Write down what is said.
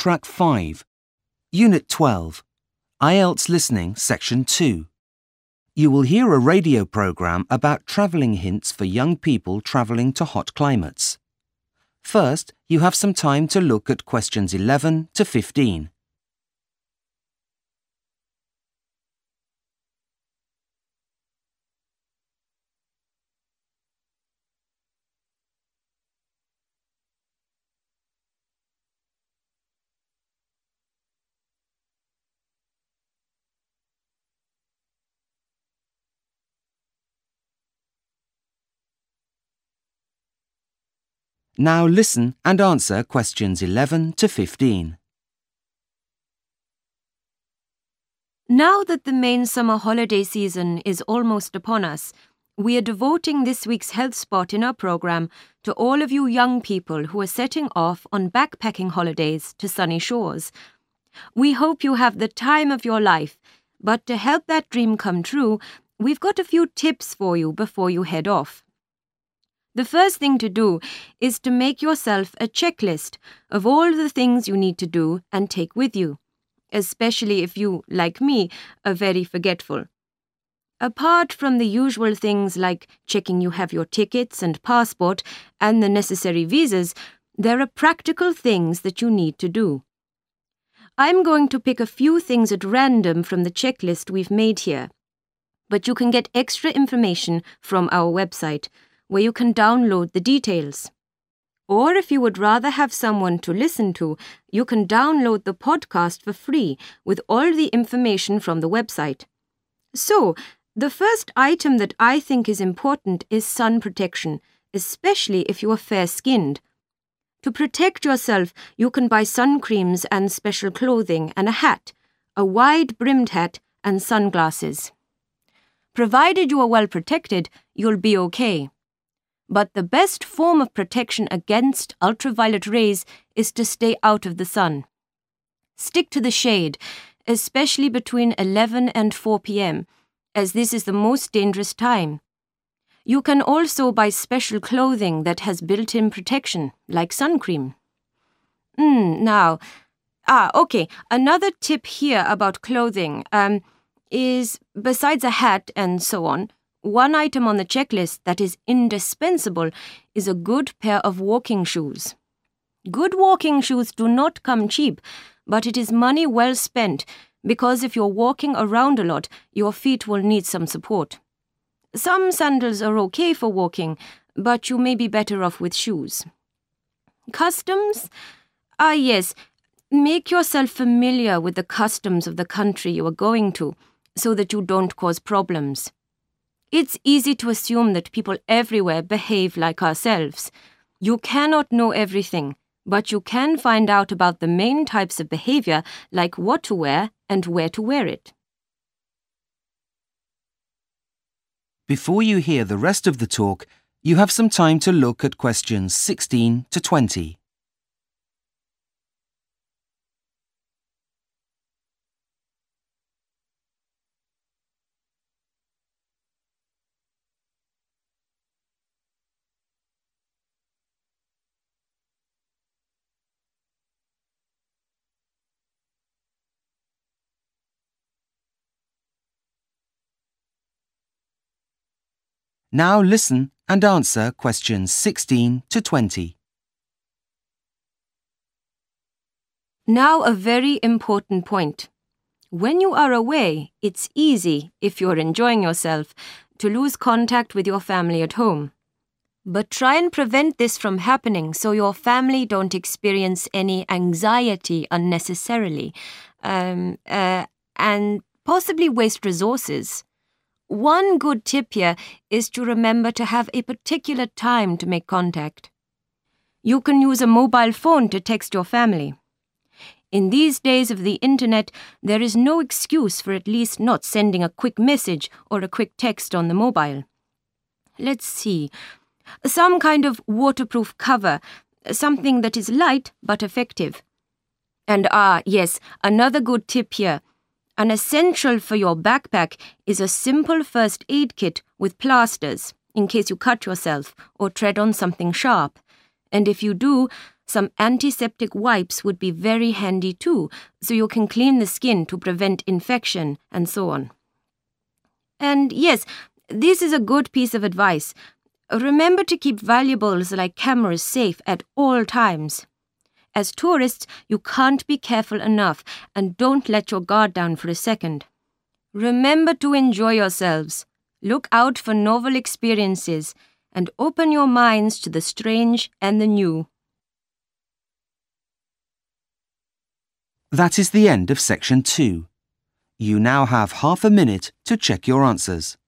Track 5, Unit 12, IELTS Listening, Section 2. You will hear a radio program about travelling hints for young people travelling to hot climates. First, you have some time to look at questions 11 to 15. Now listen and answer questions 11 to 15. Now that the main summer holiday season is almost upon us, we are devoting this week's health spot in our program to all of you young people who are setting off on backpacking holidays to sunny shores. We hope you have the time of your life, but to help that dream come true, we've got a few tips for you before you head off. The first thing to do is to make yourself a checklist of all the things you need to do and take with you, especially if you, like me, are very forgetful. Apart from the usual things like checking you have your tickets and passport and the necessary visas, there are practical things that you need to do. I'm going to pick a few things at random from the checklist we've made here, but you can get extra information from our website, where you can download the details. Or if you would rather have someone to listen to, you can download the podcast for free with all the information from the website. So, the first item that I think is important is sun protection, especially if you are fair-skinned. To protect yourself, you can buy sun creams and special clothing and a hat, a wide-brimmed hat and sunglasses. Provided you are well protected, you'll be okay. But the best form of protection against ultraviolet rays is to stay out of the sun. Stick to the shade, especially between 11 and 4 p.m., as this is the most dangerous time. You can also buy special clothing that has built-in protection, like sun cream. Another tip here about clothing is, besides a hat and so on, one item on the checklist that is indispensable is a good pair of walking shoes. Good walking shoes do not come cheap, but it is money well spent because if you're walking around a lot, your feet will need some support. Some sandals are okay for walking, but you may be better off with shoes. Customs? Yes. Make yourself familiar with the customs of the country you are going to so that you don't cause problems. It's easy to assume that people everywhere behave like ourselves. You cannot know everything, but you can find out about the main types of behavior, like what to wear and where to wear it. Before you hear the rest of the talk, you have some time to look at questions 16 to 20. Now listen and answer questions 16 to 20. Now a very important point. When you are away, it's easy, if you're enjoying yourself, to lose contact with your family at home. But try and prevent this from happening so your family don't experience any anxiety unnecessarily, and possibly waste resources. One good tip here is to remember to have a particular time to make contact. You can use a mobile phone to text your family. In these days of the internet, there is no excuse for at least not sending a quick message or a quick text on the mobile. Let's see. Some kind of waterproof cover, something that is light but effective. And yes, another good tip here. An essential for your backpack is a simple first aid kit with plasters, in case you cut yourself or tread on something sharp. And if you do, Some antiseptic wipes would be very handy too, so you can clean the skin to prevent infection and so on. And yes, this is a good piece of advice. Remember to keep valuables like cameras safe at all times. As tourists, you can't be careful enough, and don't let your guard down for a second. Remember to enjoy yourselves. Look out for novel experiences and open your minds to the strange and the new. That is the end of section 2. You now have half a minute to check your answers.